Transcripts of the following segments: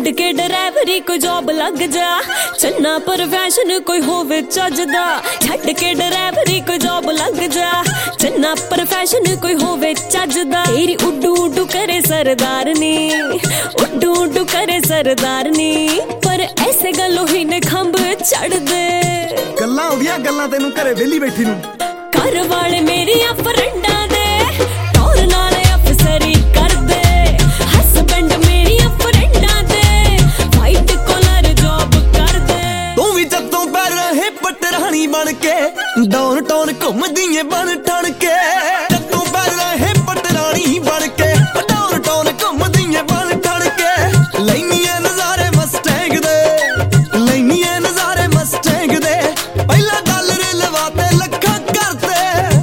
छड्ड के ड्राइवरी कोई जॉब लग जा, चन्ना प्रोफैशन कोई होवे चजदा। छड्ड के ड्राइवरी कोई जॉब लग जा, चन्ना प्रोफैशन कोई होवे चजदा। तेरी उड्डू उड्डू करे सरदारनी, उड्डू उड्डू करे सरदारनी, पर ऐसे गलों ही ने खंभ चढ़ दे। गल्लां होंदियां गल्लां तेनू घरे वेली बैठी नू, घर वाले मेरिया फ्रेंडां दे टौर नाल अफसरी कर दे। हसबैंड मेरिया फ्रेंडां दे वाइट कॉलर जॉब कर दे। तू भी जदों पै रहे पटरानी बन के डाउन टाउन घूमदी ऐ बन ठण के। जदों पै रहे पटरानी बन के डाउन टाउन घूमदी ऐ बन ठण के। लैनी ऐ नज़ारे मस्टैंग दे, लैनी ऐ नज़ारे मस्टैंग दे। पहला डॉलर लवाते लखां करते,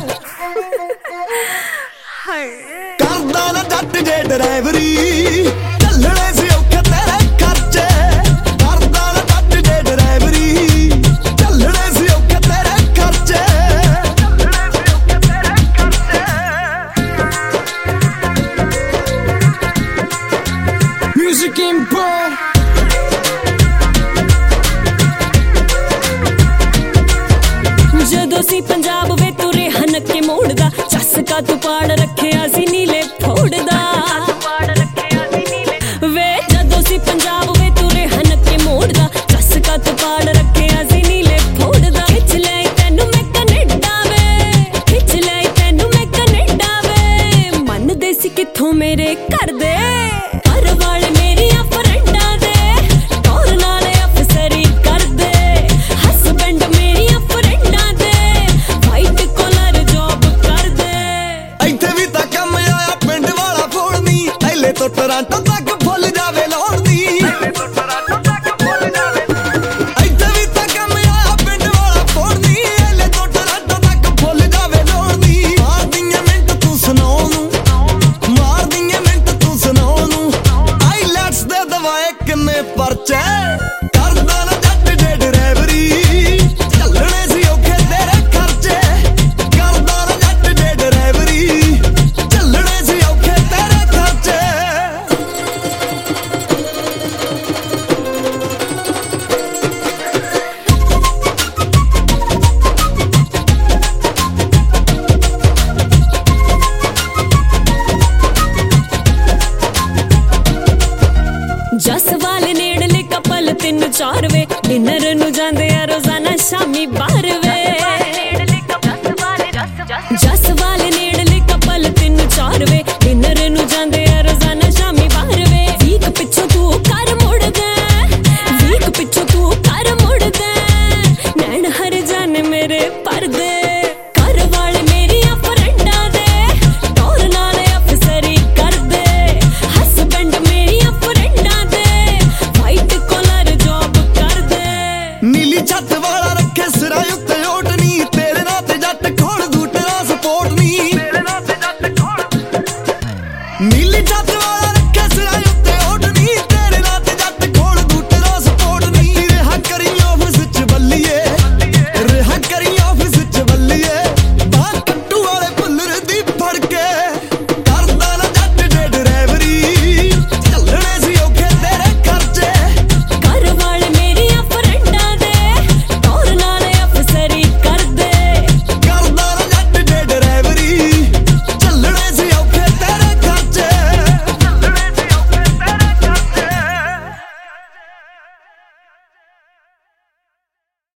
करदा ना जट जे ड्राइवरी, चलने से औखे तेरे खर्चे। करदा ना जट जे ड्राइवरी, चलने से औखे तेरे खर्चे। म्यूजिक इंपोर्ट जदों सी पंजाब वे तुरे हनके मोड़दा, चस्का तू पाड़ रखिया सी नीले फोड़दा। वे जदों सी पंजाब वे तुरे हनके मोड़दा, चस्का तू पाड़ रखिया सी नीले फोड़दा। खिच ले तैनू मैं कनेडा वे, खिच ले तैनू मैं कनेडा वे। मन दे सी कित्थों मेरे कर दे, घर वाले मेरिया फ्रेंडां दे टौर नाल अफसरी कर दे। हसबैंड मेरिया फ्रेंडां दे वाइट कॉलर जॉब कर दे। ਇੱਥੇ ਵੀ ਤਾਂ ਕੰਮ ਆਇਆ ਪਿੰਡ ਵਾਲਾ ਫੋੜਨੀ, ਐਲੇ ਤੋਂ ਟੋਰਾਂਟੋ ਤੱਕ ਫੁੱਲ ਜਾਵੇ ਲੋੜਦੀ। ਇੱਥੇ ਵੀ ਤਾਂ ਕੰਮ ਆਇਆ ਪਿੰਡ ਵਾਲਾ ਫੋੜਨੀ, ਐਲੇ ਤੋਂ ਟੋਰਾਂਟੋ ਤੱਕ ਫੁੱਲ ਜਾਵੇ ਲੋੜਦੀ। ਮਾਰਦੀਆਂ ਮਿੰਟ ਤੂੰ ਸੁਣਾਉ ਨੂੰ, ਮਾਰਦੀਆਂ ਮਿੰਟ ਤੂੰ ਸੁਣਾਉ ਨੂੰ। ਆਈਲੈਟਸ ਦੇ ਦਵਾਏ ਕਿੰਨੇ ਪਰਚੇ। ਕਰਦਾ ਨਾ ਜੱਟ ਜੇ ਡਰਾਈਵਰੀ, ਚੱਲਣੇ ਸੀ ਔਖੇ ਤੇਰੇ ਖਰਚੇ। ਕਰਦਾ ਨਾ ਜੱਟ ਜੇ ਡਰਾਈਵਰੀ, ਚੱਲਣੇ ਸੀ ਔਖੇ ਤੇਰੇ ਖਰਚੇ। जस वाले नेड़ले कपल 3-4 वे डिनर नू जांदे आ रोजाना शामी 12